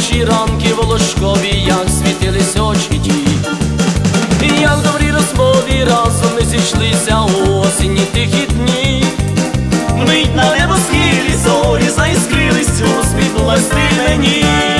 перші ранки волошкові, як світились очі ті, і як в добрій розмові разом ми зійшлися у осінні тихі дні. Вмить на небосхилі зорі заіскрились, усміхнулась ти мені.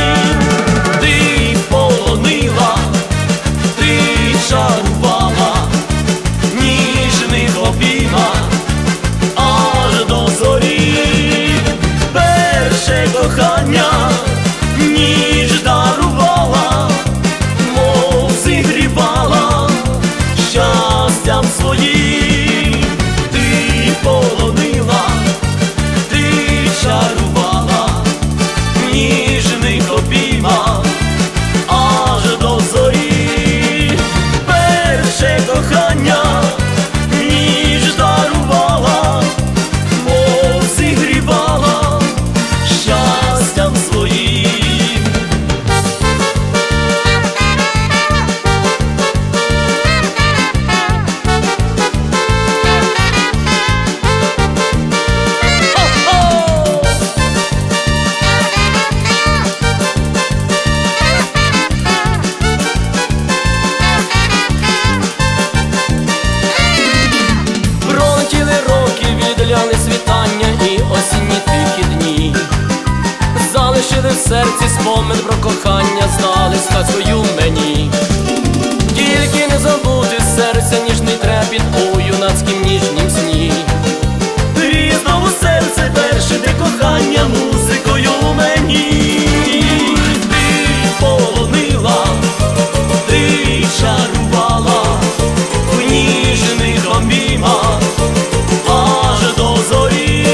Ти полонила, ти чарувала ніжних обіймах аж до зорі. Перше кохання ніж дарувала, мов зігрівала щастям своїм. Ти полонила, ти чарувала ніжних обіймах аж до зорі. Перше кохання ніж дарувала, мов зігрівала щастям своїм. Пролетіли роки, відляли світання і осінні тихі дні, залишили в серці спомин про кохання, здались казкою мені. Тільки не забути серця ніжний трепіт у юнацькім ніжнім сні. Різного серце перше де кохання музикою мені. Ти полонила, ти чарувала в ніжних обіймах аж до зорі.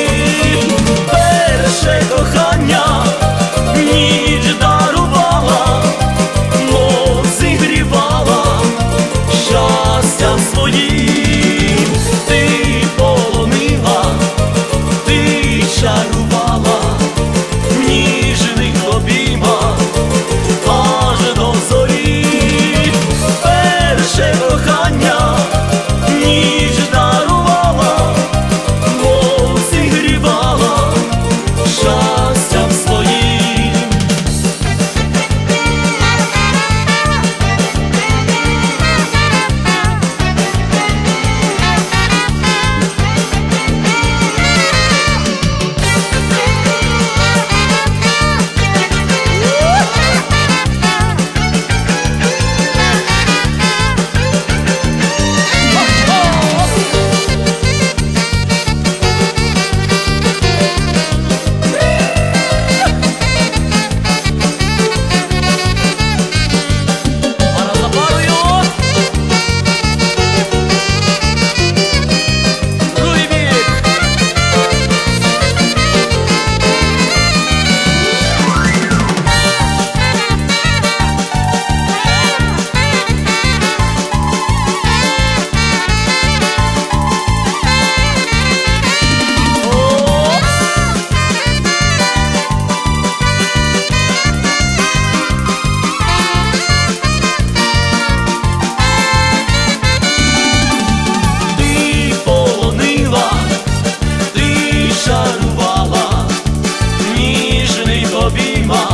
Перше кохання ніч дарувала, мов зігрівала щастям своїм. Ти полонила, ти чарувала в ніжних обіймах аж до зорі. Перше кохання ніч дарувала, мов зігрівала щастям своїм. Пара за парою. Другий бік. О! Ти полонила, ти чарувала ніжних обіймах